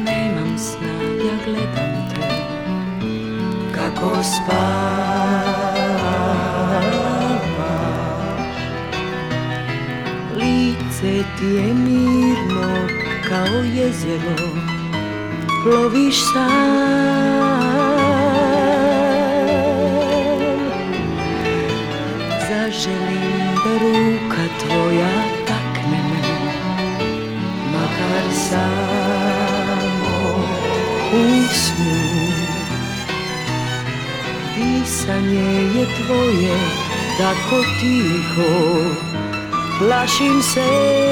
nemam sna, ja gledam te kako spavaš. Lice ti je mirno kao jezero, ploviš sam. Zaželim da ruka tvoja takne me, makar samo u snu. Disanje je tvoje tako tiho, plašim se.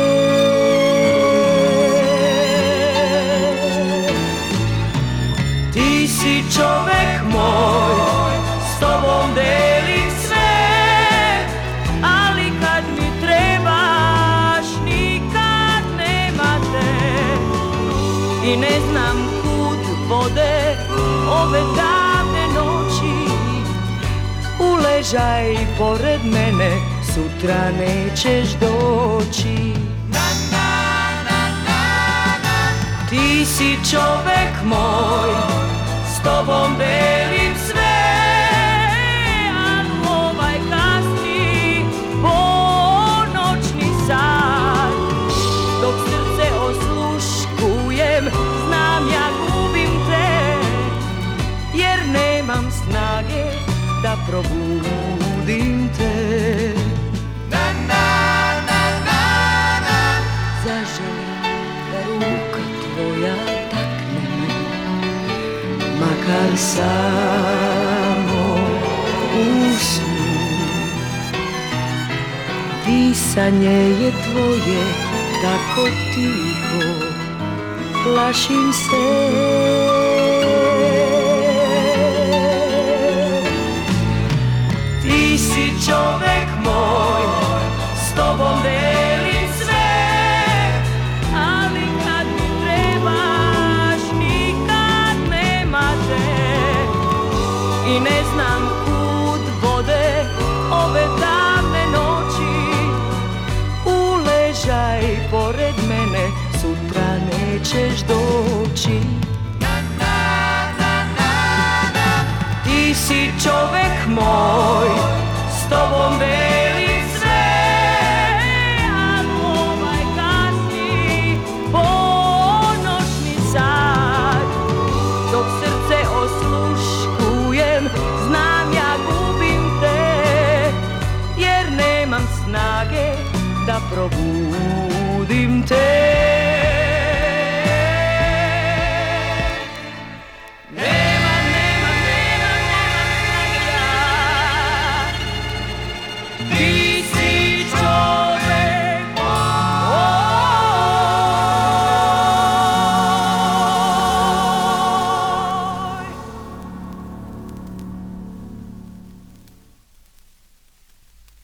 Ti si čovek moj, s tobom delim sve, ali kad mi trebaš nikad nema te. I ne znam kud vode ove davne noći, uležaj pored mene, sutra nećeš doći. Ti si čovek moj, s tobom delim sve, ali ovaj kasni ponoćni sat, dok srce osluškujem, znam ja gubim te, jer nemam snage da probudim te. Zaželim da ruka tvoja takne me, makar samo u snu. Disanje je tvoje tako tiho, plašim se. Ti si čovek moj, s tobom delim sve, ali kad mi trebaš nikad nema te. I ne znam kud vode ove davne noći, uležaj pored mene, sutra nećeš doći. Ti si čovek moj, s tobom delim sve, ali ovaj kasni ponoćni sat, dok srce osluškujem, znam ja gubim te, jer nemam snage da probudim te.